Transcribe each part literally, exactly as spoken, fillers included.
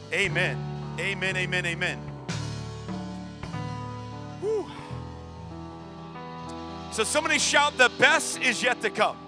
Amen. Amen, amen, amen. Whew. So somebody shout, the best is yet to come.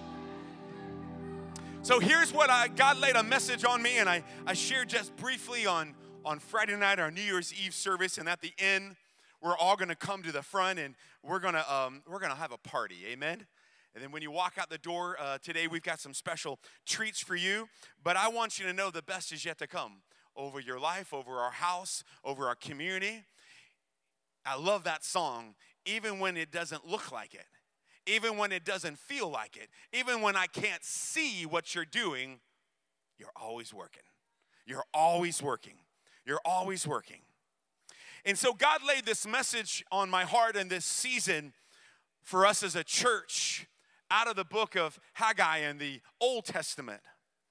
So here's what I, God laid a message on me, and I, I shared just briefly on, on Friday night, our New Year's Eve service, and at the end, we're all going to come to the front, and we're going to um, we're going to have a party, amen? And then when you walk out the door uh, today, we've got some special treats for you, but I want you to know the best is yet to come over your life, over our house, over our community. I love that song, even when it doesn't look like it, even when it doesn't feel like it, even when I can't see what you're doing, you're always working. You're always working. You're always working. And so God laid this message on my heart in this season for us as a church out of the book of Haggai in the Old Testament.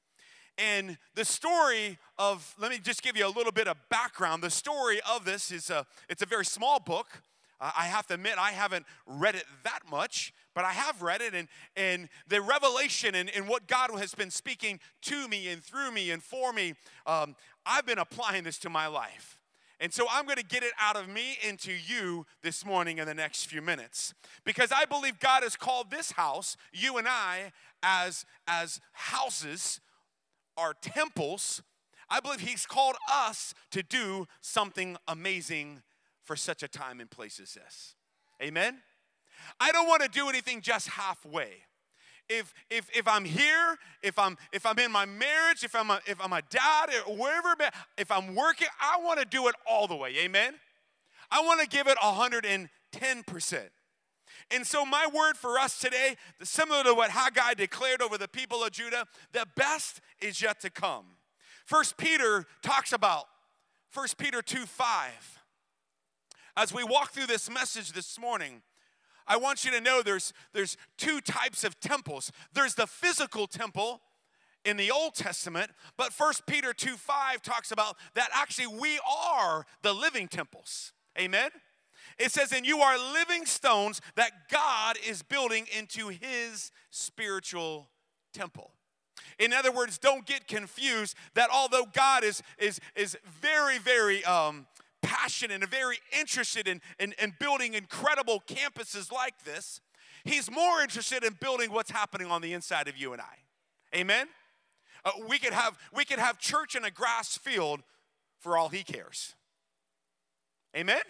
And the story of, let me just give you a little bit of background. The story of this is, a, it's a very small book. Uh, I have to admit, I haven't read it that much, but I have read it. And, and the revelation and, and what God has been speaking to me and through me and for me, um, I've been applying this to my life. And so I'm going to get it out of me into you this morning in the next few minutes. Because I believe God has called this house, you and I, as, as houses, our temples. I believe he's called us to do something amazing for such a time and place as this. Amen? I don't want to do anything just halfway. If if if I'm here, if I'm if I'm in my marriage, if I'm a, if I'm a dad, or wherever, if I'm working, I want to do it all the way. Amen? I want to give it one hundred ten percent. And so my word for us today, similar to what Haggai declared over the people of Judah, the best is yet to come. First Peter talks about First Peter two five. As we walk through this message this morning, I want you to know there's, there's two types of temples. There's the physical temple in the Old Testament, but First Peter two five talks about that actually we are the living temples. Amen? It says, and you are living stones that God is building into his spiritual temple. In other words, don't get confused that although God is, is, is very, very um, passionate and very interested in, in, in building incredible campuses like this, he's more interested in building what's happening on the inside of you and I. Amen? Uh, we could have, we could have church in a grass field for all he cares. Amen?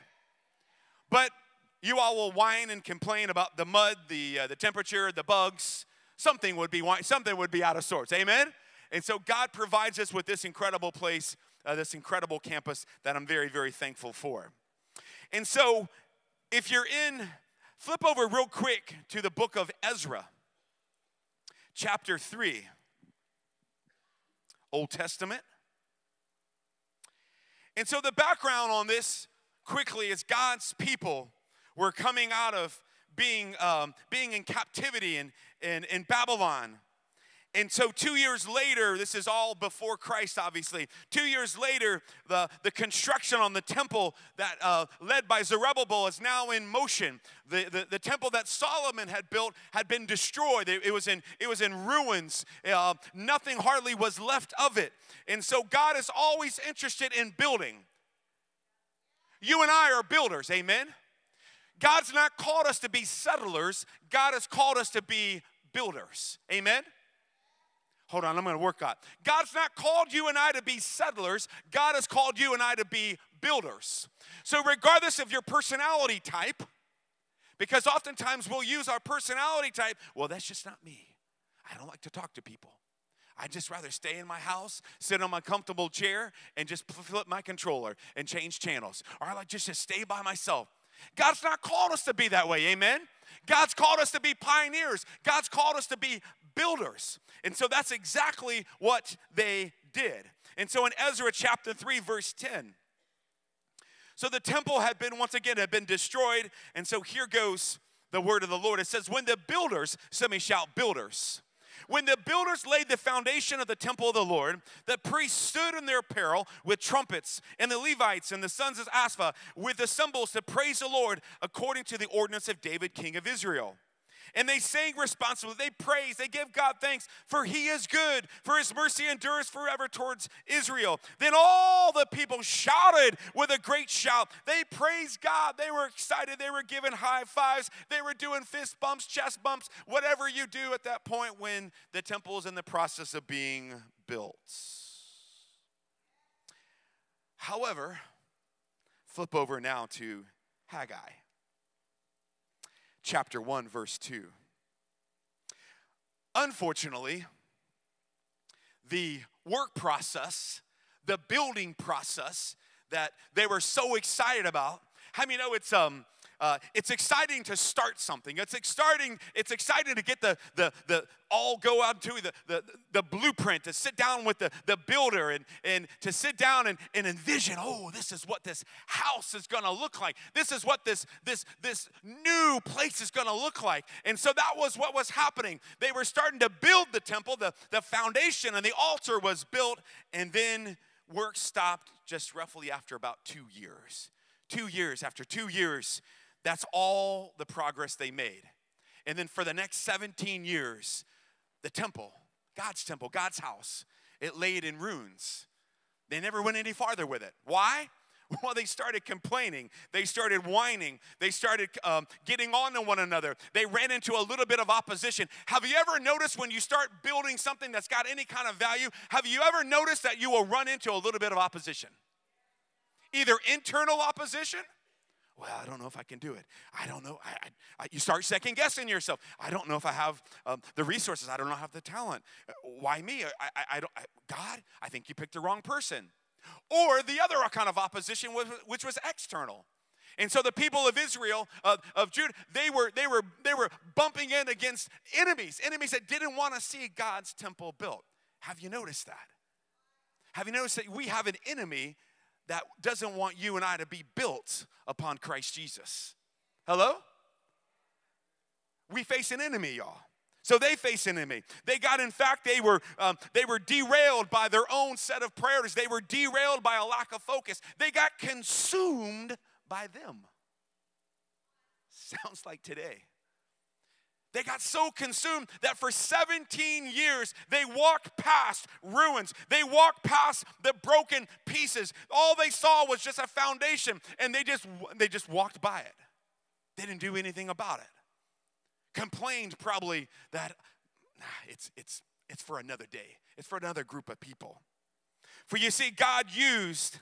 But you all will whine and complain about the mud, the, uh, the temperature, the bugs. Something would be something would be out of sorts. Amen? And so God provides us with this incredible place, uh, this incredible campus that I'm very, very thankful for. And so if you're in, flip over real quick to the book of Ezra, chapter three, Old Testament. And so the background on this quickly is God's people were coming out of being, um, being in captivity in, in, in Babylon. And so two years later, this is all before Christ, obviously. Two years later, the, the construction on the temple that uh, led by Zerubbabel is now in motion. The, the, the temple that Solomon had built had been destroyed. It, it, was, in, it was in ruins. Uh, nothing hardly was left of it. And so God is always interested in building. You and I are builders, amen? God's not called us to be settlers. God has called us to be builders, amen? Hold on, I'm going to work on it. God's not called you and I to be settlers. God has called you and I to be builders. So regardless of your personality type, because oftentimes we'll use our personality type, well, that's just not me. I don't like to talk to people. I'd just rather stay in my house, sit on my comfortable chair, and just flip my controller and change channels. Or I like just to stay by myself. God's not called us to be that way, amen? God's called us to be pioneers. God's called us to be builders. And so that's exactly what they did. And so in Ezra chapter three, verse ten, so the temple had been, once again, had been destroyed. And so here goes the word of the Lord. It says, when the builders, somebody shout builders. When the builders laid the foundation of the temple of the Lord, the priests stood in their apparel with trumpets, and the Levites and the sons of Asaph with the cymbals to praise the Lord according to the ordinance of David, king of Israel. And they sang responsibly. They praise. They give God thanks, for he is good, for his mercy endures forever towards Israel. Then all the people shouted with a great shout. They praised God. They were excited. They were giving high fives. They were doing fist bumps, chest bumps, whatever you do at that point when the temple is in the process of being built. However, flip over now to Haggai. Chapter one, verse two. Unfortunately, the work process, the building process that they were so excited about, how many know it's um uh, it's exciting to start something. It's exciting. It's exciting to get the the the all go out to the the, the blueprint, to sit down with the, the builder and and to sit down and, and envision. Oh, this is what this house is going to look like. This is what this this this new place is going to look like. And so that was what was happening. They were starting to build the temple. The the foundation and the altar was built, and then work stopped just roughly after about two years. Two years. After two years. That's all the progress they made. And then for the next seventeen years, the temple, God's temple, God's house, it laid in ruins. They never went any farther with it. Why? Well, they started complaining. They started whining. They started um, getting on to one another. They ran into a little bit of opposition. Have you ever noticed when you start building something that's got any kind of value, have you ever noticed that you will run into a little bit of opposition? Either internal opposition. Well, I don't know if I can do it. I don't know. I, I, I, you start second guessing yourself. I don't know if I have um, the resources. I don't know if I have the talent. Why me? I, I, I don't. I, God, I think you picked the wrong person. Or the other kind of opposition, was, which was external. And so the people of Israel, uh, of Judah, they were they were they were bumping in against enemies, enemies that didn't want to see God's temple built. Have you noticed that? Have you noticed that we have an enemy that doesn't want you and I to be built upon Christ Jesus? Hello? We face an enemy, y'all. So they face an enemy. They got, in fact, they were um, they were derailed by their own set of priorities. They were derailed by a lack of focus. They got consumed by them. Sounds like today. They got so consumed that for seventeen years, they walked past ruins. They walked past the broken pieces. All they saw was just a foundation, and they just, they just walked by it. They didn't do anything about it. Complained probably that nah, it's, it's, it's for another day. It's for another group of people. For you see, God used,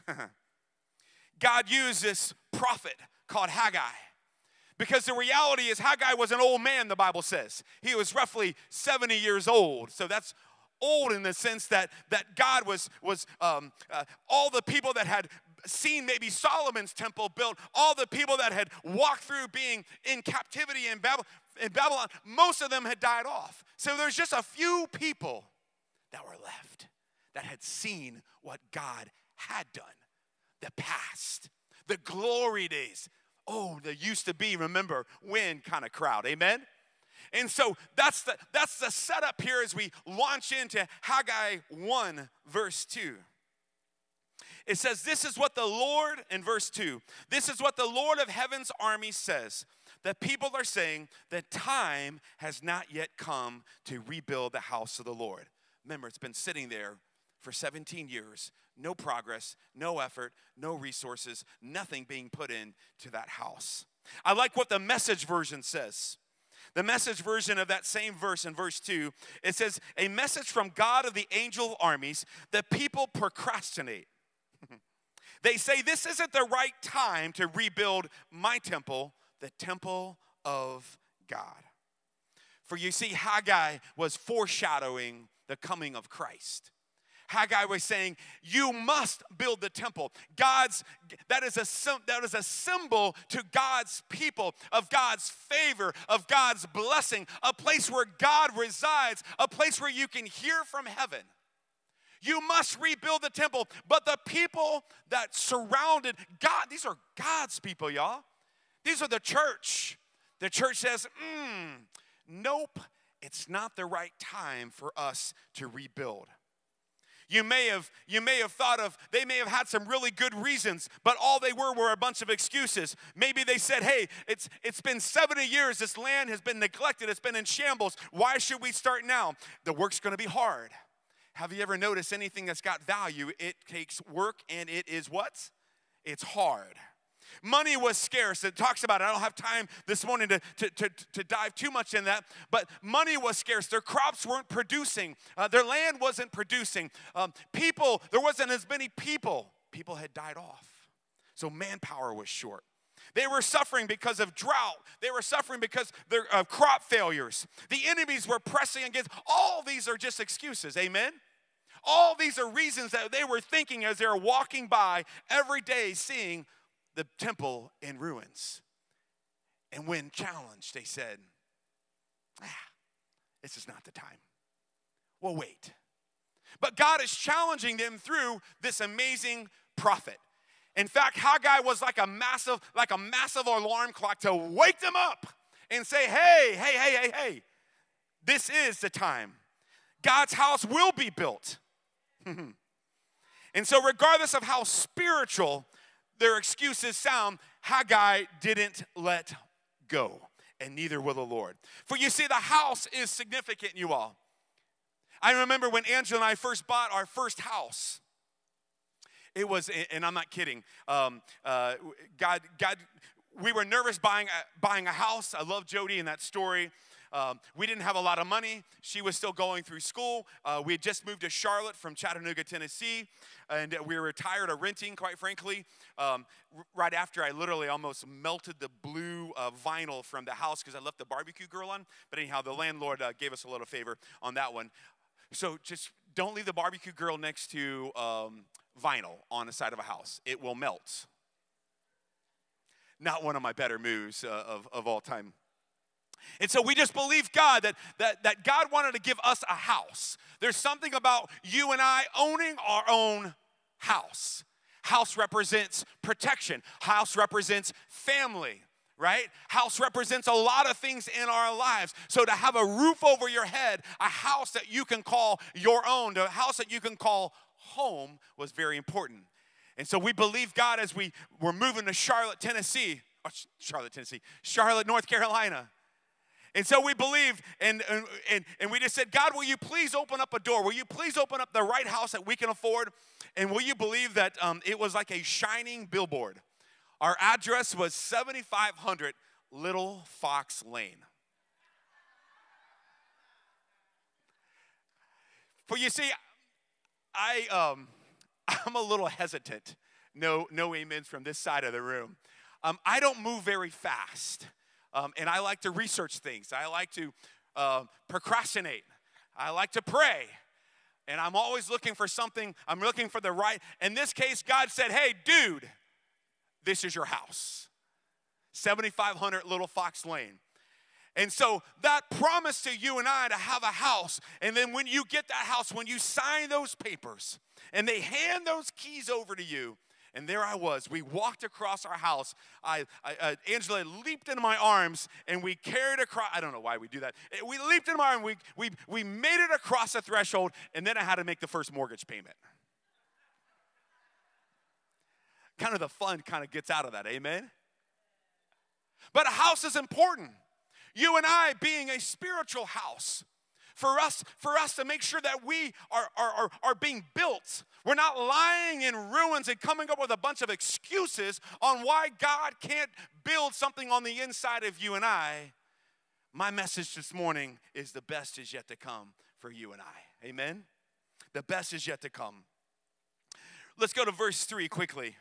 God used this prophet called Haggai. Because the reality is Haggai was an old man, the Bible says. He was roughly seventy years old. So that's old in the sense that, that God was, was um, uh, all the people that had seen maybe Solomon's temple built, all the people that had walked through being in captivity in Babylon, in Babylon, most of them had died off. So there's just a few people that were left that had seen what God had done. The past, the glory days. Oh, there used to be, remember, when kind of crowd, amen? And so that's the, that's the setup here as we launch into Haggai one, verse two. It says, this is what the Lord, in verse two, this is what the Lord of heaven's army says. The people are saying the time has not yet come to rebuild the house of the Lord. Remember, it's been sitting there for seventeen years. No progress, no effort, no resources, nothing being put into that house. I like what the Message version says. The Message version of that same verse in verse two, it says, a message from God of the angel armies, the people procrastinate. They say this isn't the right time to rebuild my temple, the temple of God. For you see, Haggai was foreshadowing the coming of Christ. Haggai was saying, you must build the temple. God's, that is, a, that is a symbol to God's people, of God's favor, of God's blessing, a place where God resides, a place where you can hear from heaven. You must rebuild the temple. But the people that surrounded God, these are God's people, y'all. These are the church. The church says, mm, nope, it's not the right time for us to rebuild. You may have you may have thought of, they may have had some really good reasons, but all they were were a bunch of excuses. Maybe they said, hey, it's it's been seventy years, this land has been neglected, it's been in shambles. Why should we start now? The work's gonna be hard. Have you ever noticed anything that's got value, it takes work and it is what? It's hard. Money was scarce. It talks about it. I don't have time this morning to, to, to, to dive too much in that, but money was scarce. Their crops weren't producing. Uh, their land wasn't producing. Um, people, there wasn't as many people. People had died off. So manpower was short. They were suffering because of drought. They were suffering because of uh, crop failures. The enemies were pressing against. All these are just excuses. Amen? All these are reasons that they were thinking as they were walking by every day, seeing the temple in ruins. And when challenged, they said, ah, this is not the time. Well, wait. But God is challenging them through this amazing prophet. In fact, Haggai was like a massive, like a massive alarm clock to wake them up and say, hey, hey, hey, hey, hey, this is the time. God's house will be built. And so regardless of how spiritual their excuses sound, Haggai didn't let go, and neither will the Lord. For you see, the house is significant, you all. I remember when Angela and I first bought our first house. It was, and I'm not kidding, um, uh, God, God, we were nervous buying a, buying a house. I love Jody in that story. Um, we didn't have a lot of money. She was still going through school. Uh, we had just moved to Charlotte from Chattanooga, Tennessee, and we were tired of renting, quite frankly. Um, r- right after I literally almost melted the blue uh, vinyl from the house because I left the barbecue grill on. But anyhow, the landlord uh, gave us a little favor on that one. So just don't leave the barbecue grill next to um, vinyl on the side of a house. It will melt. Not one of my better moves uh, of, of all time. And so we just believed God that, that, that God wanted to give us a house. There's something about you and I owning our own house. House represents protection. House represents family, right? House represents a lot of things in our lives. So to have a roof over your head, a house that you can call your own, a house that you can call home was very important. And so we believe God as we were moving to Charlotte, Tennessee, or Charlotte, Tennessee, Charlotte, North Carolina. And so we believed, and, and, and we just said, God, will you please open up a door? Will you please open up the right house that we can afford? And will you believe that um, it was like a shining billboard? Our address was seventy-five hundred Little Fox Lane. For you see, I, um, I'm a little hesitant. No, no amens from this side of the room. Um, I don't move very fast. Um, and I like to research things. I like to uh, procrastinate. I like to pray. And I'm always looking for something. I'm looking for the right. In this case, God said, hey, dude, this is your house. seventy-five hundred Little Fox Lane. And so that promise to you and I to have a house, and then when you get that house, when you sign those papers, and they hand those keys over to you, and there I was. We walked across our house. I, I uh, Angela leaped into my arms, and we carried across. I don't know why we do that. We leaped into my arms. We, we, we made it across the threshold, and then I had to make the first mortgage payment. Kind of the fun kind of gets out of that, amen? But a house is important. You and I being a spiritual house. For us, for us to make sure that we are, are, are, are being built. We're not lying in ruins and coming up with a bunch of excuses on why God can't build something on the inside of you and I. My message this morning is the best is yet to come for you and I. Amen? The best is yet to come. Let's go to verse three quickly.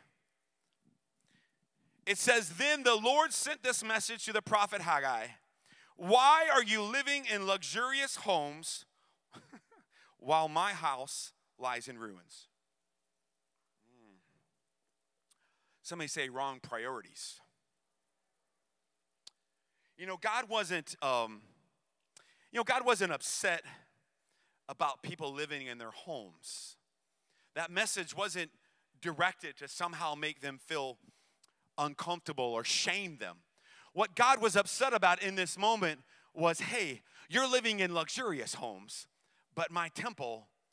It says, then the Lord sent this message to the prophet Haggai. Why are you living in luxurious homes while my house lies in ruins? Mm. Somebody say wrong priorities. You know, God wasn't, um, you know, God wasn't upset about people living in their homes. That message wasn't directed to somehow make them feel uncomfortable or shame them. What God was upset about in this moment was, hey, you're living in luxurious homes, but my temple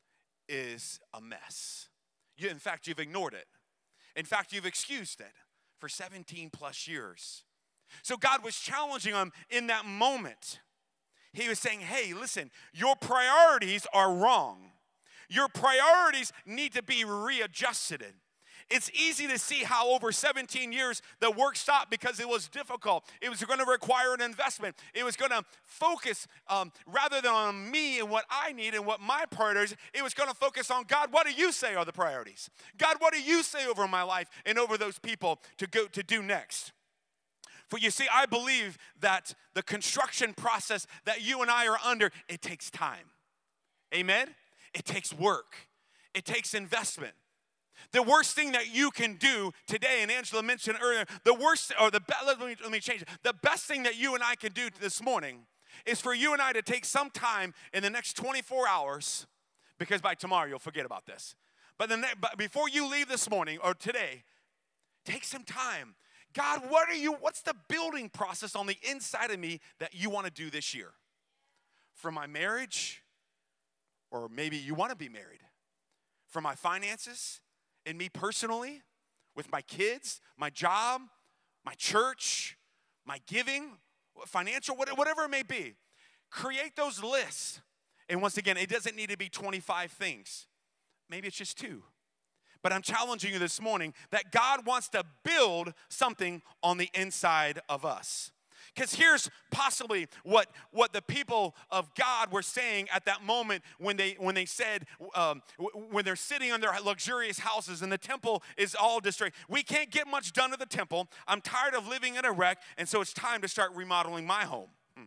is a mess. You, in fact, you've ignored it. In fact, you've excused it for seventeen plus years. So God was challenging them in that moment. He was saying, hey, listen, your priorities are wrong. Your priorities need to be readjusted. It's easy to see how over seventeen years the work stopped because it was difficult. It was going to require an investment. It was going to focus um, rather than on me and what I need and what my priorities, it was going to focus on God, what do you say are the priorities? God, what do you say over my life and over those people to go to do next? For you see, I believe that the construction process that you and I are under, it takes time. Amen? It takes work. It takes investment. The worst thing that you can do today, and Angela mentioned earlier, the worst, or the let me, let me change it. The best thing that you and I can do this morning is for you and I to take some time in the next twenty-four hours, because by tomorrow you'll forget about this. But, the ne- but before you leave this morning or today, take some time. God, what are you, what's the building process on the inside of me that you want to do this year? For my marriage, or maybe you want to be married. For my finances, and me personally, with my kids, my job, my church, my giving, financial, whatever it may be. Create those lists. And once again, it doesn't need to be twenty-five things. Maybe it's just two. But I'm challenging you this morning that God wants to build something on the inside of us. Because here's possibly what, what the people of God were saying at that moment when they when they said, um, when they're sitting in their luxurious houses and the temple is all destroyed. We can't get much done at the temple. I'm tired of living in a wreck, and so it's time to start remodeling my home. Hmm.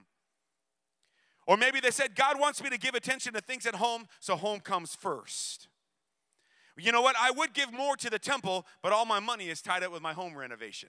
Or maybe they said, God wants me to give attention to things at home, so home comes first. You know what? I would give more to the temple, but all my money is tied up with my home renovation.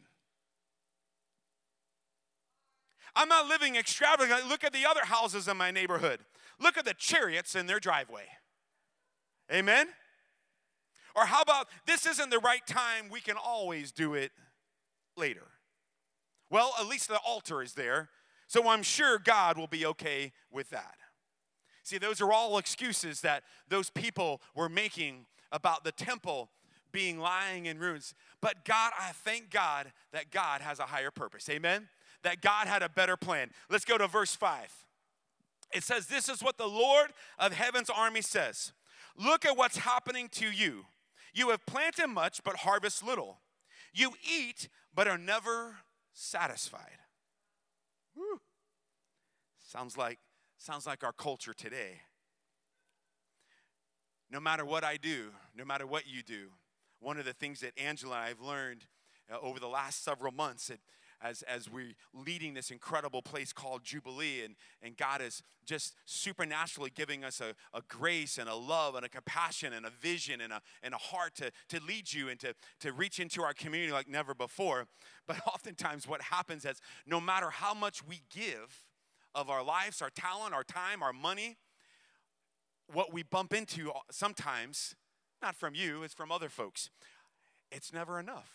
I'm not living extravagantly. Look at the other houses in my neighborhood. Look at the chariots in their driveway. Amen? Or how about, this isn't the right time, we can always do it later. Well, at least the altar is there, so I'm sure God will be okay with that. See, those are all excuses that those people were making about the temple being lying in ruins. But God, I thank God that God has a higher purpose. Amen? That God had a better plan. Let's go to verse five. It says, this is what the Lord of heaven's army says. Look at what's happening to you. You have planted much, but harvest little. You eat, but are never satisfied. Whew. Sounds like, sounds like our culture today. No matter what I do, no matter what you do, one of the things that Angela and I have learned uh, over the last several months, it, As, as we're leading this incredible place called Jubilee, and, and God is just supernaturally giving us a, a grace and a love and a compassion and a vision and a, and a heart to, to lead you and to, to reach into our community like never before. But oftentimes what happens is no matter how much we give of our lives, our talent, our time, our money, what we bump into sometimes, not from you, it's from other folks, it's never enough.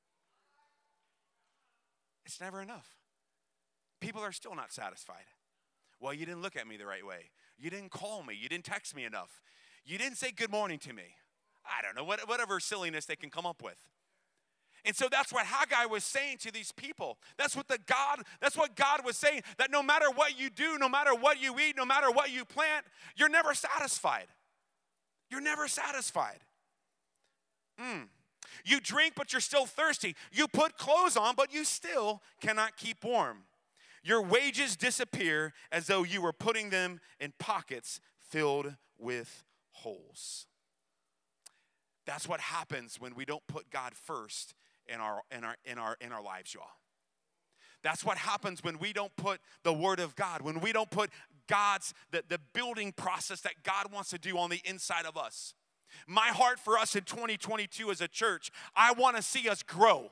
It's never enough. People are still not satisfied. Well, you didn't look at me the right way. You didn't call me. You didn't text me enough. You didn't say good morning to me. I don't know, whatever silliness they can come up with. And so that's what Haggai was saying to these people. That's what the God, that's what God was saying, that no matter what you do, no matter what you eat, no matter what you plant, you're never satisfied. You're never satisfied. Mm. You drink, but you're still thirsty. You put clothes on, but you still cannot keep warm. Your wages disappear as though you were putting them in pockets filled with holes. That's what happens when we don't put God first in our in our in our in our lives, y'all. That's what happens when we don't put the word of God, when we don't put God's the, the building process that God wants to do on the inside of us. My heart for us in twenty twenty-two as a church, I want to see us grow.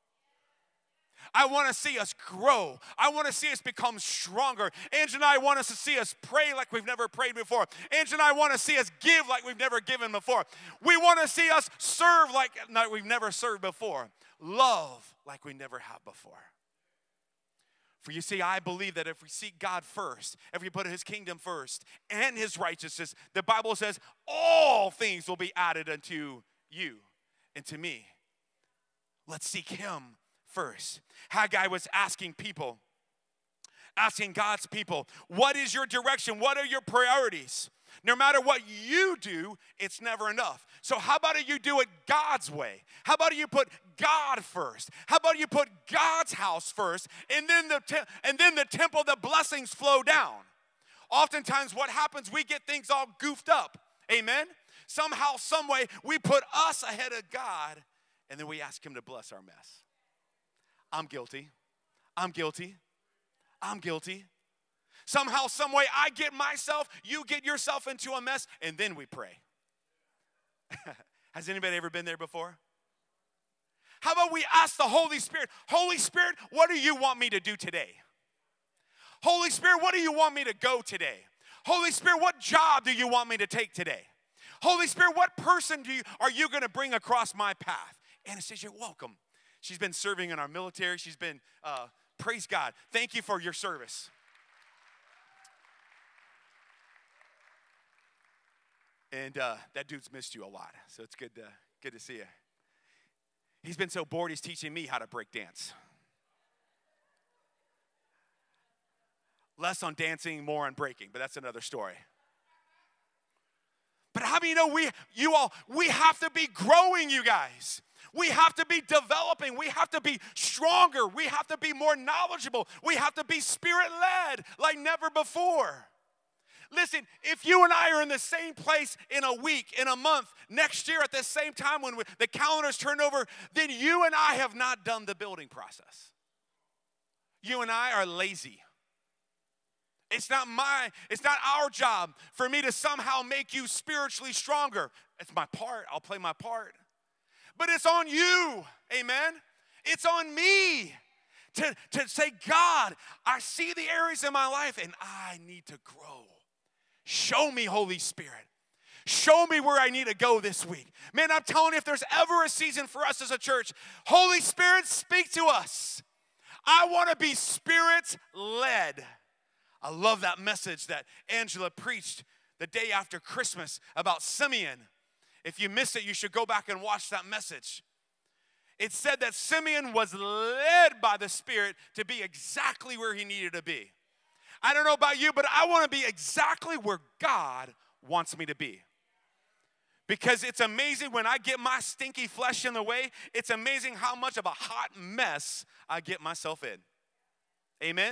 I want to see us grow. I want to see us become stronger. Ange and I want us to see us pray like we've never prayed before. Ange and I want to see us give like we've never given before. We want to see us serve like we've never served before. Love like we never have before. For you see, I believe that if we seek God first, if we put his kingdom first and his righteousness, the Bible says all things will be added unto you and to me. Let's seek him first. Haggai was asking people, asking God's people, what is your direction? What are your priorities? No matter what you do, it's never enough. So how about you do it God's way? How about you put God first? How about you put God's house first, and then the te- and then the temple, the blessings flow down? Oftentimes what happens, we get things all goofed up. Amen? Somehow, some way, we put us ahead of God, and then we ask him to bless our mess. I'm guilty. I'm guilty. I'm guilty. Somehow, some way, I get myself, you get yourself into a mess, and then we pray. Has anybody ever been there before? How about we ask the Holy Spirit, Holy Spirit, what do you want me to do today? Holy Spirit, what do you want me to go today? Holy Spirit, what job do you want me to take today? Holy Spirit, what person do you, are you going to bring across my path? Anastasia, you're welcome. She's been serving in our military. She's been, uh, praise God. Thank you for your service. And uh, that dude's missed you a lot, so it's good to, good to see you. He's been so bored, he's teaching me how to break dance. Less on dancing, more on breaking, but that's another story. But how many know we, you all, we have to be growing, you guys. We have to be developing. We have to be stronger. We have to be more knowledgeable. We have to be spirit-led like never before. Listen, if you and I are in the same place in a week, in a month, next year at the same time when we, the calendars turn over, then you and I have not done the building process. You and I are lazy. It's not my, it's not our job for me to somehow make you spiritually stronger. It's my part. I'll play my part. But it's on you, amen? It's on me to, to say, God, I see the areas in my life and I need to grow. Show me, Holy Spirit. Show me where I need to go this week. Man, I'm telling you, if there's ever a season for us as a church, Holy Spirit, speak to us. I want to be Spirit-led. I love that message that Angela preached the day after Christmas about Simeon. If you missed it, you should go back and watch that message. It said that Simeon was led by the Spirit to be exactly where he needed to be. I don't know about you, but I want to be exactly where God wants me to be. Because it's amazing when I get my stinky flesh in the way, it's amazing how much of a hot mess I get myself in. Amen?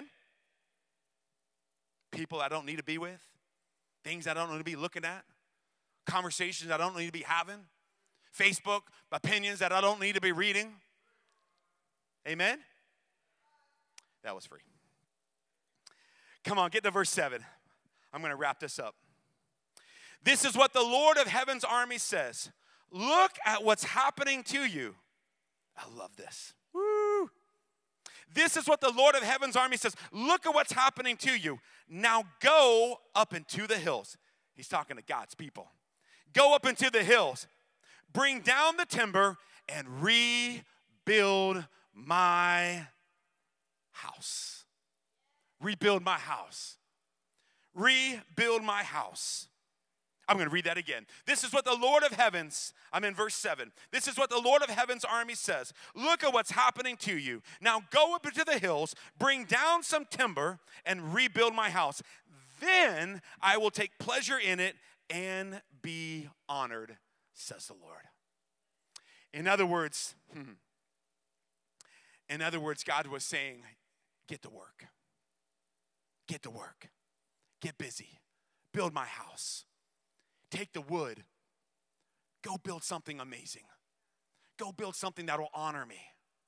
People I don't need to be with, things I don't need to be looking at, conversations I don't need to be having, Facebook opinions that I don't need to be reading. Amen? That was free. Come on, get to verse seven. I'm going to wrap this up. This is what the Lord of heaven's army says. Look at what's happening to you. I love this. Woo. This is what the Lord of heaven's army says. Look at what's happening to you. Now go up into the hills. He's talking to God's people. Go up into the hills. Bring down the timber and rebuild my house. Rebuild my house. Rebuild my house. I'm going to read that again. This is what the Lord of heavens, I'm in verse seven. This is what the Lord of heaven's army says. Look at what's happening to you. Now go up into the hills, bring down some timber, and rebuild my house. Then I will take pleasure in it and be honored, says the Lord. In other words, in other words, God was saying, get to work. Get to work. Get busy. Build my house. Take the wood. Go build something amazing. Go build something that will honor me.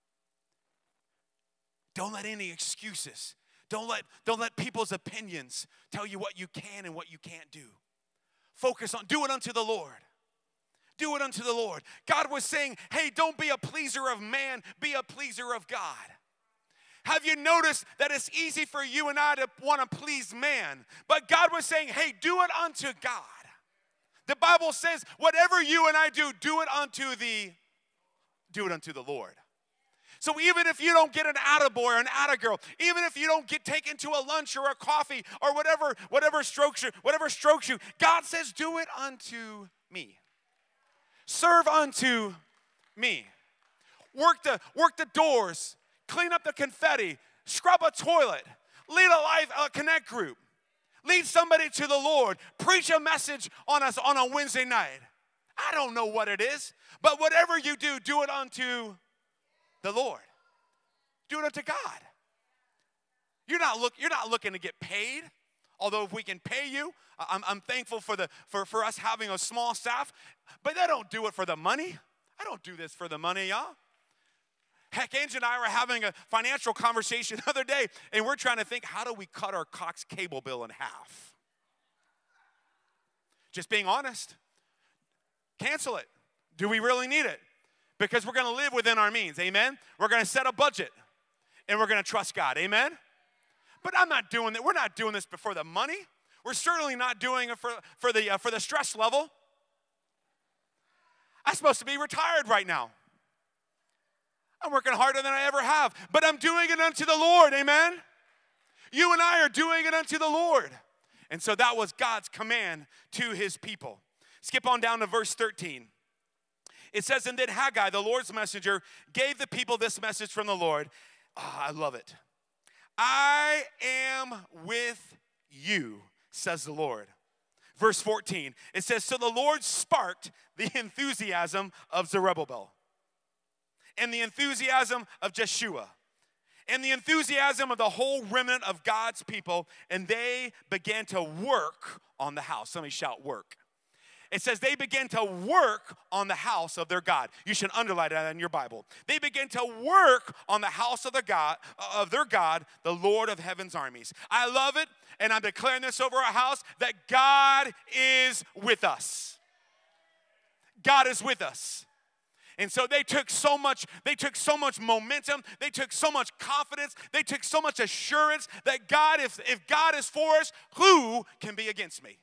Don't let any excuses. Don't let, don't let people's opinions tell you what you can and what you can't do. Focus on, do it unto the Lord. Do it unto the Lord. God was saying, hey, don't be a pleaser of man, be a pleaser of God. Have you noticed that it's easy for you and I to want to please man? But God was saying, hey, do it unto God. The Bible says, whatever you and I do, do it unto the, do it unto the Lord. So even if you don't get an attaboy or an attagirl, even if you don't get taken to a lunch or a coffee or whatever, whatever strokes you, whatever strokes you, God says, do it unto me. Serve unto me. Work the, work the doors, clean up the confetti, scrub a toilet, lead a life, a connect group, lead somebody to the Lord, preach a message on us on a Wednesday night. I don't know what it is, but whatever you do, do it unto the Lord. Do it unto God. You're not look, you're not looking to get paid. Although if we can pay you, I'm, I'm thankful for, the, for, for us having a small staff. But they don't do it for the money. I don't do this for the money, y'all. Heck, Angie and I were having a financial conversation the other day, and we're trying to think, how do we cut our Cox cable bill in half? Just being honest. Cancel it. Do we really need it? Because we're going to live within our means, amen? We're going to set a budget, and we're going to trust God, amen? But I'm not doing that. We're not doing this for the money. We're certainly not doing it for, for, the, uh, for the stress level. I'm supposed to be retired right now. I'm working harder than I ever have, but I'm doing it unto the Lord, amen? You and I are doing it unto the Lord. And so that was God's command to his people. Skip on down to verse thirteen. It says, and then Haggai, the Lord's messenger, gave the people this message from the Lord. Oh, I love it. I am with you, says the Lord. Verse fourteen, it says, so the Lord sparked the enthusiasm of Zerubbabel, and the enthusiasm of Jeshua, and the enthusiasm of the whole remnant of God's people, and they began to work on the house. Somebody shout work. It says they began to work on the house of their God. You should underline that in your Bible. They began to work on the house of the God of their God, the Lord of heaven's armies. I love it, and I'm declaring this over our house, that God is with us. God is with us. And so they took so much, they took so much momentum, they took so much confidence, they took so much assurance that God, if, if God is for us, who can be against me?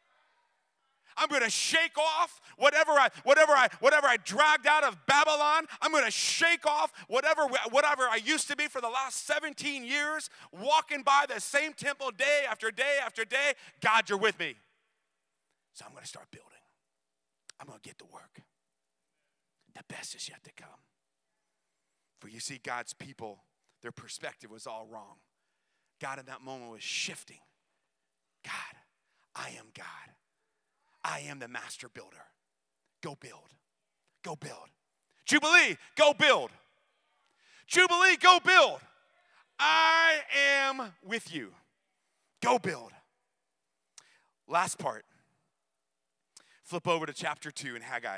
I'm going to shake off whatever I, whatever I, whatever I dragged out of Babylon. I'm going to shake off whatever, whatever I used to be for the last seventeen years, walking by the same temple day after day after day. God, you're with me. So I'm going to start building. I'm going to get to work. The best is yet to come. For you see, God's people, their perspective was all wrong. God in that moment was shifting. God, I am God. I am the master builder. Go build. Go build. Jubilee, go build. Jubilee, go build. I am with you. Go build. Last part. Flip over to chapter two in Haggai.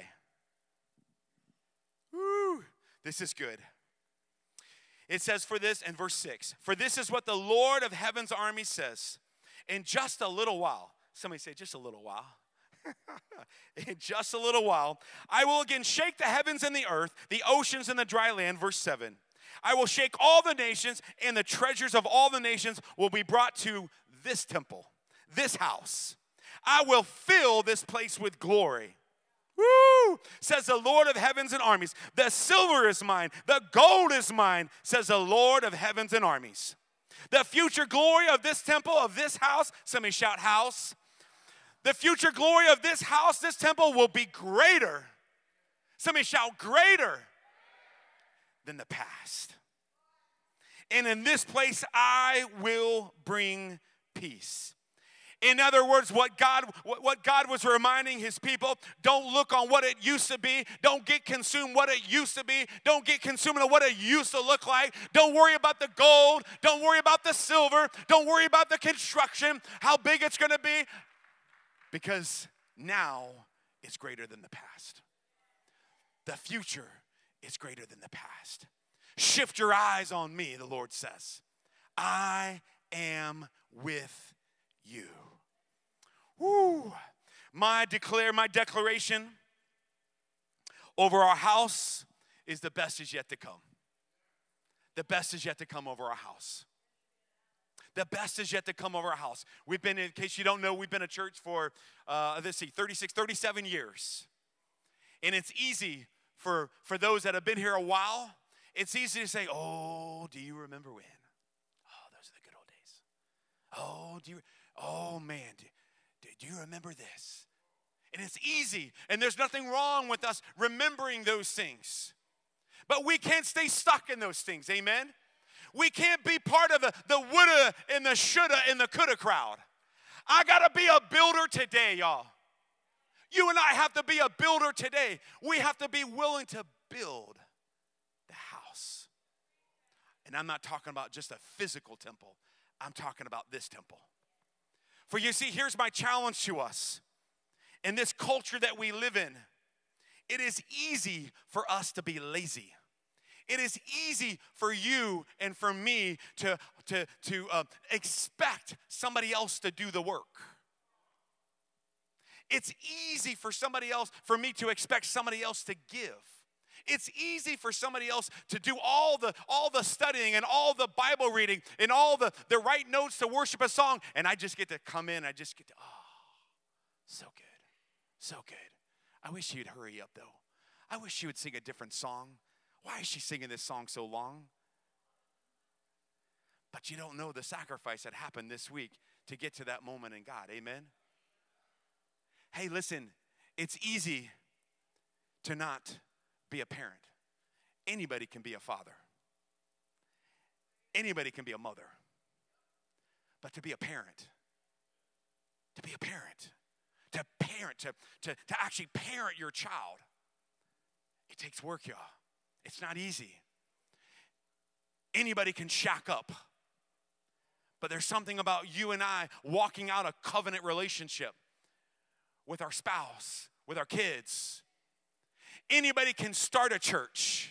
Woo, this is good. It says for this, in verse six, for this is what the Lord of heaven's army says. In just a little while, somebody say just a little while. In just a little while, I will again shake the heavens and the earth, the oceans and the dry land. Verse seven. I will shake all the nations, and the treasures of all the nations will be brought to this temple, this house. I will fill this place with glory. Woo! Says the Lord of heavens and armies. The silver is mine, the gold is mine, says the Lord of heavens and armies. The future glory of this temple, of this house, somebody shout house. The future glory of this house, this temple will be greater. Somebody shout greater than the past. And in this place I will bring peace. In other words, what God, what God was reminding his people, don't look on what it used to be. Don't get consumed what it used to be. Don't get consumed on what it used to look like. Don't worry about the gold. Don't worry about the silver. Don't worry about the construction, how big it's going to be. Because now it's greater than the past. The future is greater than the past. Shift your eyes on me, the Lord says. I am with you. Woo. My declare, my declaration over our house is the best is yet to come. The best is yet to come over our house. The best is yet to come over our house. We've been, in case you don't know, we've been a church for, uh, let's see, thirty-six, thirty-seven years. And it's easy for, for those that have been here a while, It's easy to say, oh, do you remember when? Oh, those are the good old days. Oh, do you, oh man, do, do, do you remember this? And it's easy, and there's nothing wrong with us remembering those things. But we can't stay stuck in those things, amen? We can't be part of the, the woulda and the shoulda and the coulda crowd. I gotta be a builder today, y'all. You and I have to be a builder today. We have to be willing to build the house. And I'm not talking about just a physical temple. I'm talking about this temple. For you see, here's my challenge to us. In this culture that we live in, it is easy for us to be lazy. It is easy for you and for me to, to, to uh, expect somebody else to do the work. It's easy for somebody else, for me to expect somebody else to give. It's easy for somebody else to do all the, all the studying and all the Bible reading and all the, the right notes to worship a song, and I just get to come in, I just get to, oh, so good. So good. I wish you'd hurry up, though. I wish you would sing a different song. Why is she singing this song so long? But you don't know the sacrifice that happened this week to get to that moment in God. Amen? Hey, listen, it's easy to not be a parent. Anybody can be a father. Anybody can be a mother. But to be a parent, to be a parent, to parent, to, to, to actually parent your child, it takes work, y'all. It's not easy. Anybody can shack up. But there's something about you and I walking out a covenant relationship with our spouse, with our kids. Anybody can start a church.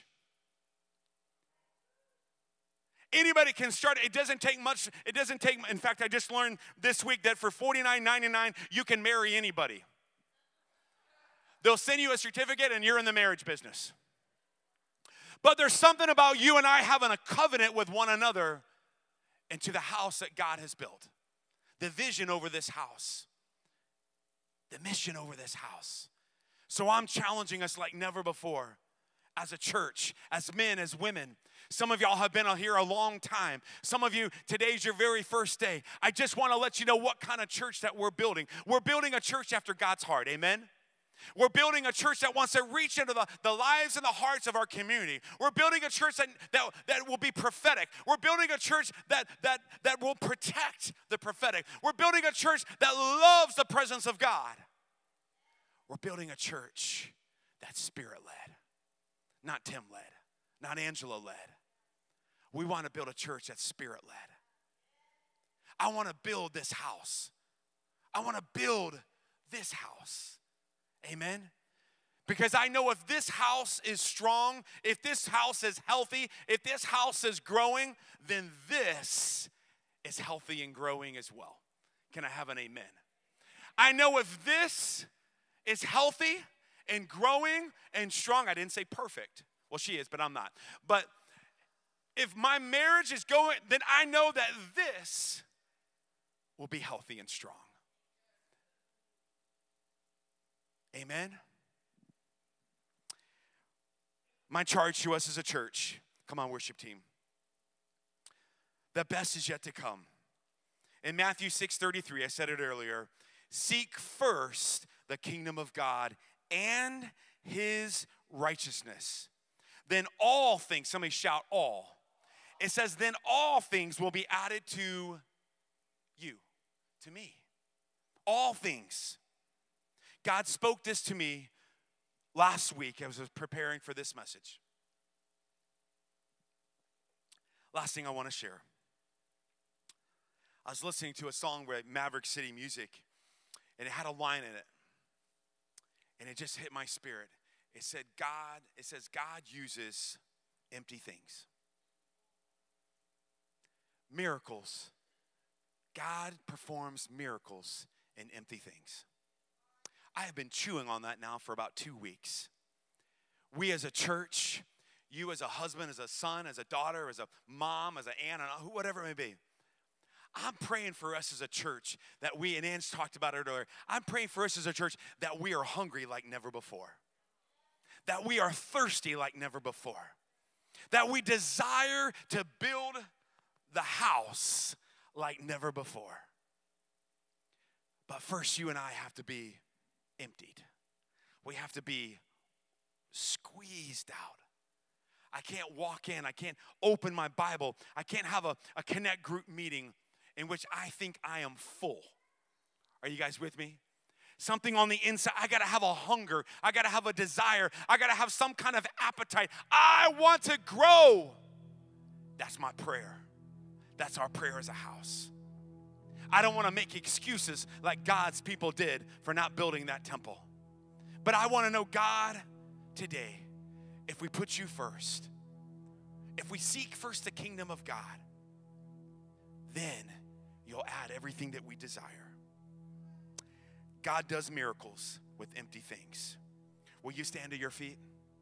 Anybody can start. It doesn't take much. It doesn't take, in fact, I just learned this week that for forty-nine ninety-nine, you can marry anybody. They'll send you a certificate and you're in the marriage business. But there's something about you and I having a covenant with one another into the house that God has built. The vision over this house. The mission over this house. So I'm challenging us like never before as a church, as men, as women. Some of y'all have been here a long time. Some of you, today's your very first day. I just want to let you know what kind of church that we're building. We're building a church after God's heart, amen? We're building a church that wants to reach into the, the lives and the hearts of our community. We're building a church that, that, that will be prophetic. We're building a church that, that, that will protect the prophetic. We're building a church that loves the presence of God. We're building a church that's spirit-led, not Tim-led, not Angela-led. We want to build a church that's spirit-led. I want to build this house. I want to build this house. Amen? Because I know if this house is strong, if this house is healthy, if this house is growing, then this is healthy and growing as well. Can I have an amen? I know if this is healthy and growing and strong, I didn't say perfect. Well, she is, but I'm not. But if my marriage is going, then I know that this will be healthy and strong. Amen? My charge to us as a church, come on, worship team. The best is yet to come. In Matthew six thirty-three, I said it earlier, seek first the kingdom of God and his righteousness. Then all things, somebody shout all. It says, then all things will be added to you, to me. All things. God spoke this to me last week as I was preparing for this message. Last thing I want to share. I was listening to a song by Maverick City Music, and it had a line in it. And it just hit my spirit. It said, God, it says, God uses empty things. Miracles. God performs miracles in empty things. I have been chewing on that now for about two weeks. We as a church, you as a husband, as a son, as a daughter, as a mom, as an aunt, whatever it may be. I'm praying for us as a church that we, and Ann's talked about it earlier, I'm praying for us as a church that we are hungry like never before. That we are thirsty like never before. that we desire to build the house like never before. But first, you and I have to be emptied. We have to be squeezed out. I can't walk in. I can't open my Bible. I can't have a, a connect group meeting in which I think I am full. Are you guys with me? Something on the inside. I got to have a hunger. I got to have a desire. I got to have some kind of appetite. I want to grow. That's my prayer. That's our prayer as a house. I don't want to make excuses like God's people did for not building that temple. But I want to know, God, today, if we put you first, if we seek first the kingdom of God, then you'll add everything that we desire. God does miracles with empty things. Will you stand to your feet?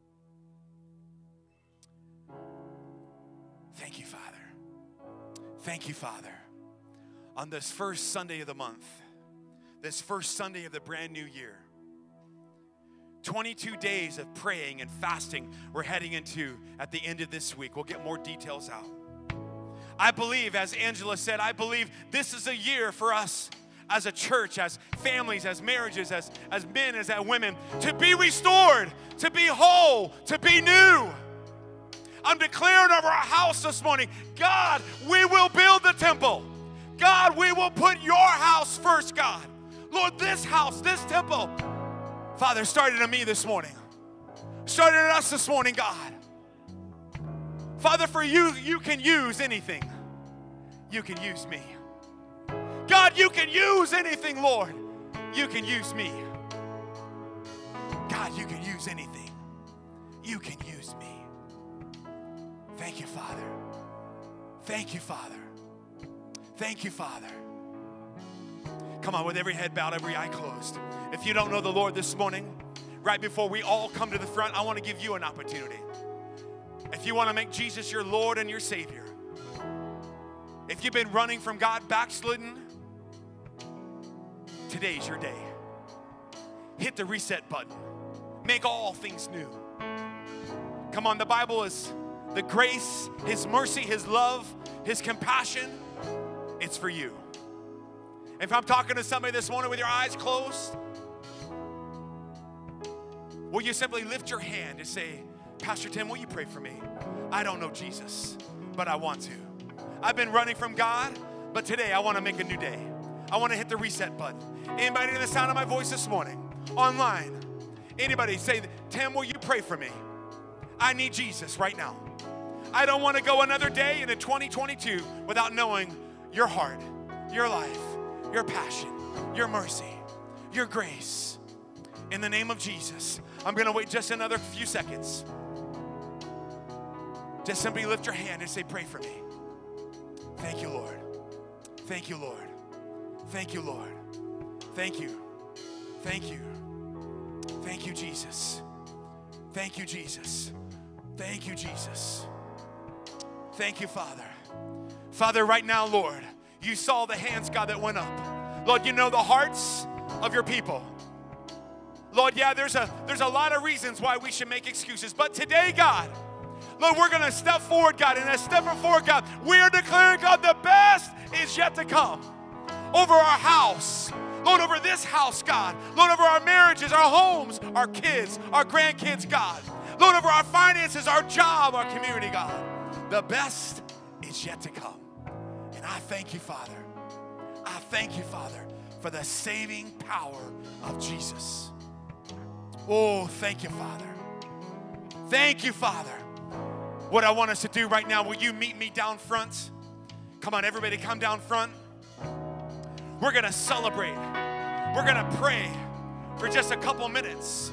Thank you, Father. Thank you, Father. On this first Sunday of the month, this first Sunday of the brand new year, twenty-two days of praying and fasting we're heading into at the end of this week. We'll get more details out. I believe, as Angela said, I believe this is a year for us as a church, as families, as marriages, as, as men, as, as women, to be restored, to be whole, to be new. I'm declaring over our house this morning, God, we will build the temple. God, we will put your house first, God. Lord, this house, this temple, Father, started in me this morning. Started in us this morning, God. Father, for you, you can use anything. You can use me. God, you can use anything, Lord. You can use me. God, you can use anything. You can use me. Thank you, Father. Thank you, Father. Thank you, Father. Come on, with every head bowed, every eye closed. If you don't know the Lord this morning, right before we all come to the front, I want to give you an opportunity. If you want to make Jesus your Lord and your Savior, if you've been running from God, backslidden, today's your day. Hit the reset button. Make all things new. Come on, the Bible is the grace, His mercy, His love, His compassion. It's for you. If I'm talking to somebody this morning with your eyes closed, will you simply lift your hand and say, Pastor Tim, will you pray for me? I don't know Jesus, but I want to. I've been running from God, but today I want to make a new day. I want to hit the reset button. Anybody to the sound of my voice this morning? Online. Anybody say, Tim, will you pray for me? I need Jesus right now. I don't want to go another day into twenty twenty-two without knowing your heart, your life, your passion, your mercy, your grace. In the name of Jesus, I'm going to wait just another few seconds. Just simply lift your hand and say, pray for me. Thank you, Lord. Thank you, Lord. Thank you, Lord. Thank you. Thank you. Thank you, Jesus. Thank you, Jesus. Thank you, Jesus. Thank you, Father. Father, right now, Lord, you saw the hands, God, that went up. Lord, you know the hearts of your people. Lord, yeah, there's a, there's a lot of reasons why we should make excuses. But today, God, Lord, we're going to step forward, God. And as stepping forward, God, we are declaring, God, the best is yet to come. Over our house, Lord, over this house, God. Lord, over our marriages, our homes, our kids, our grandkids, God. Lord, over our finances, our job, our community, God. The best is yet to come. And I thank you, Father. I thank you, Father, for the saving power of Jesus. Oh, thank you, Father. Thank you, Father. What I want us to do right now, will you meet me down front? Come on, everybody, come down front. We're going to celebrate. We're going to pray for just a couple minutes.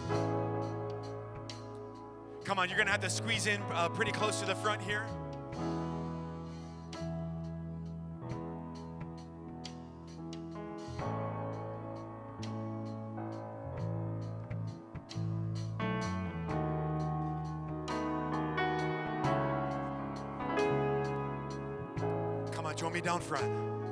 Come on, you're going to have to squeeze in uh, pretty close to the front here. Come on, join me down front.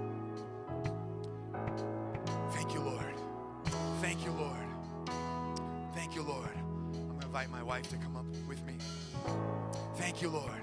Thank you, Lord. Thank you, Lord. Thank you, Lord. I'm going to invite my wife to come up with me. Thank Thank you, Lord.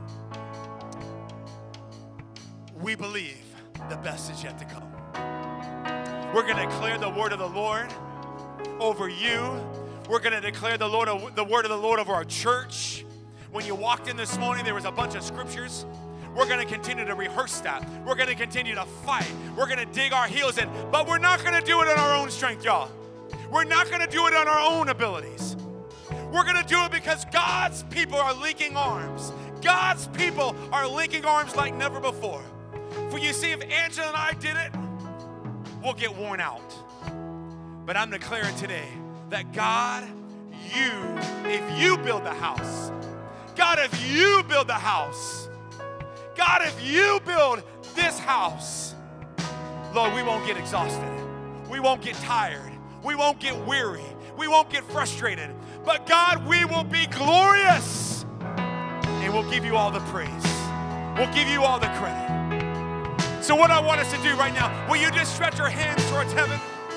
We believe the best is yet to come. We're going to declare the word of the Lord over you. We're going to declare the Lord, the word of the Lord over our church. When you walked in this morning, there was a bunch of scriptures. We're going to continue to rehearse that. We're going to continue to fight. We're going to dig our heels in. But we're not going to do it in our own strength, y'all. We're not going to do it on our own abilities. We're going to do it because God's people are linking arms. God's people are linking arms like never before. For you see, if Angela and I did it, we'll get worn out. But I'm declaring today that God, you, if you build the house, God, if you build the house, God, if you build this house, Lord, we won't get exhausted. We won't get tired. We won't get weary. We won't get frustrated. But God, we will be glorious. And we'll give you all the praise. We'll give you all the credit. So what I want us to do right now, will you just stretch your hands towards heaven?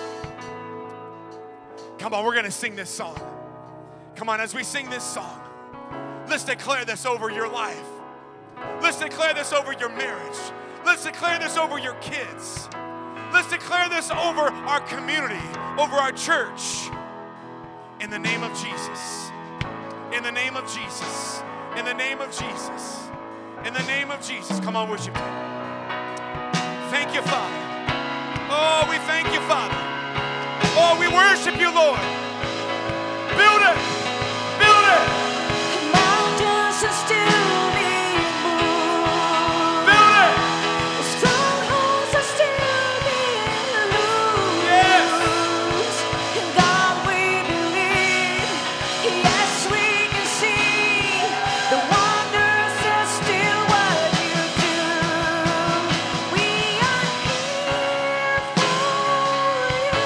Come on, we're going to sing this song. Come on, as we sing this song, let's declare this over your life. Let's declare this over your marriage. Let's declare this over your kids. Let's declare this over our community, over our church. In the name of Jesus. In the name of Jesus. In the name of Jesus. In the name of Jesus. Come on, worship Him. Thank you, Father. Oh, we thank you, Father. Oh, we worship you, Lord. Build it. Build it. Mountains are still being moved. Build it. Strongholds are still being loosed. Yes. In God we believe. Yes, we can see the wonders are still what you do. We are here for you.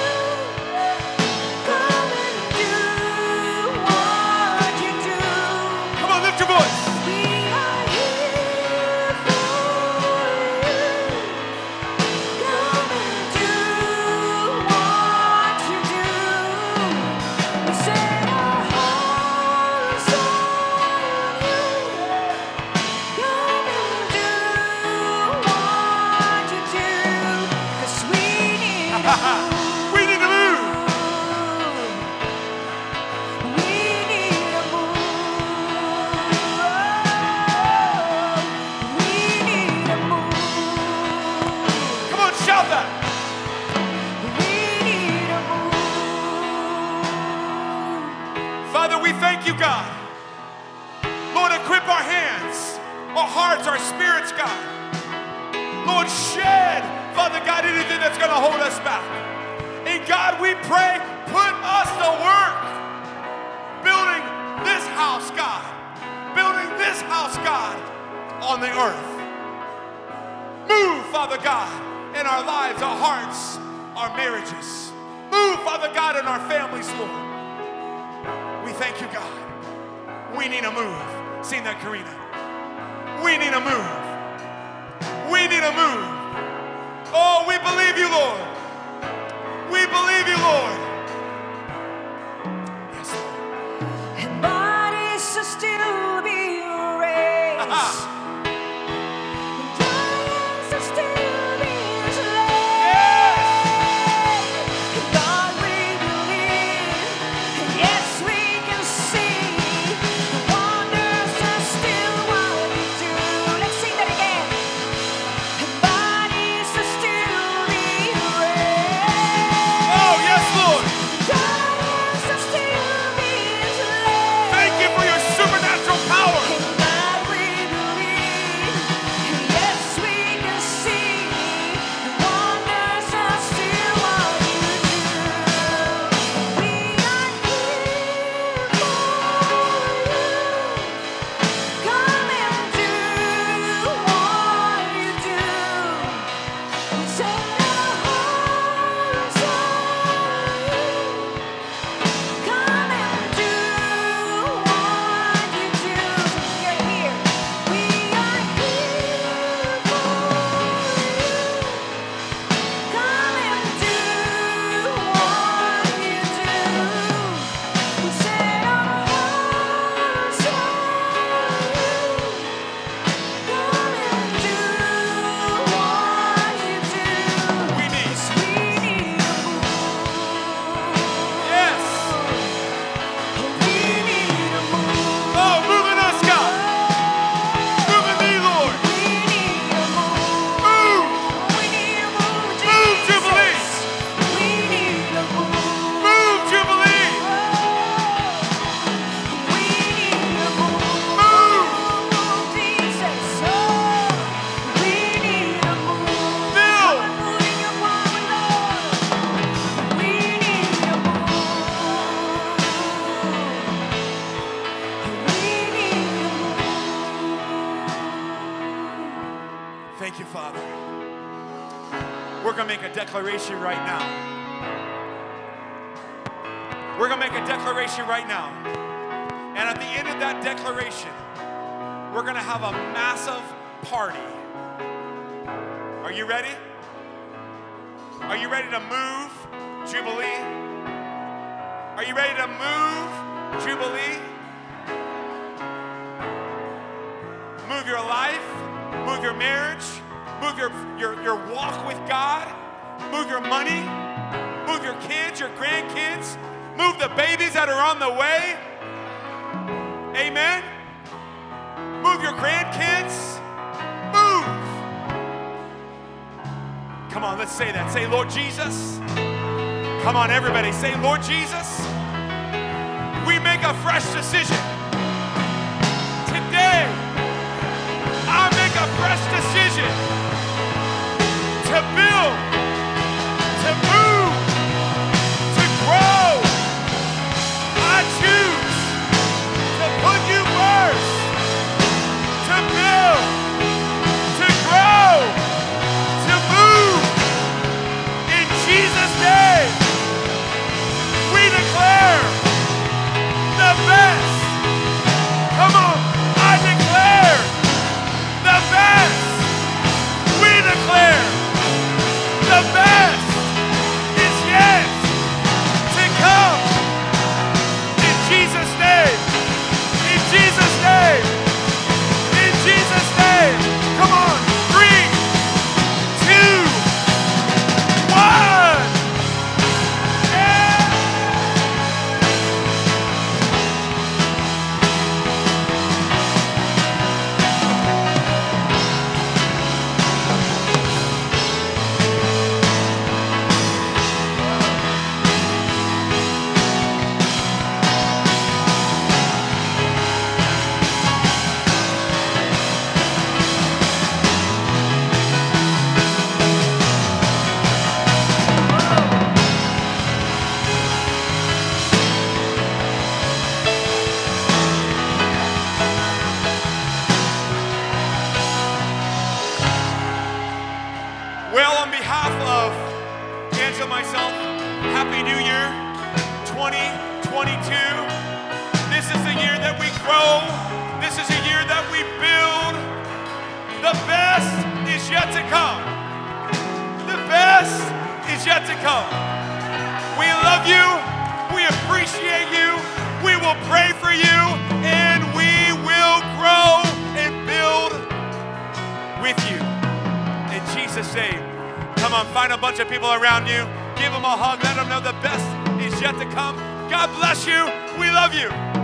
Come and do what you do. Come on, lift your voice. We are here for you. Come and do what you do. We set our hearts on you. Come and do what you do. 'Cause we need a move. We need to move. We need a move. We need a move. Come on, shout that. We need a move. Father, we thank you, God. Lord, equip our hands, our hearts, our spirits, God. Lord, shed, Father God, anything that's going to hold us back. And God, we pray, put us to work building this house, God. Building this house, God, on the earth. Move, Father God, in our lives, our hearts, our marriages. Move, Father God, in our families, Lord. We thank you, God. We need a move. Sing that, Karina. We need a move. We need a move. Oh, we believe you, Lord. We believe you, Lord. Yes, Lord. And bodies are still being raised. Aha. And giants are still being slain. And God, we believe. And yes, we can see the wonders are still what you do. Let's sing that again. And bodies are still being raised. Oh, yes, Lord. Father. We're going to make a declaration right now. We're going to make a declaration right now. And at the end of that declaration, we're going to have a massive party. Are you ready? Are you ready to move, Jubilee? Are you ready to move, Jubilee? Move your life, move your marriage, move your, your, your walk with God, move your money, move your kids, your grandkids, move the babies that are on the way. Amen. Move your grandkids. Move. Come on, let's say that. Say, Lord Jesus. Come on, everybody. Say, Lord Jesus. We make a fresh decision. Today, I make a fresh decision to build, to move, to grow. I choose to put you first, to build, to grow, to move. In Jesus' name, we declare the best. Come on, I declare the best. We declare the best is yet to come. In Jesus' name. In Jesus' name. In Jesus' name. Come on. Three, two, one. Yeah. Well, on behalf of Angela and myself, Happy New Year twenty twenty-two. This is the year that we grow. This is a year that we build. The best is yet to come. The best is yet to come. We love you. We appreciate you. We will pray for you. And we will grow and build with you. In Jesus' name. Come on, find a bunch of people around you. Give them a hug. Let them know the best is yet to come. God bless you. We love you.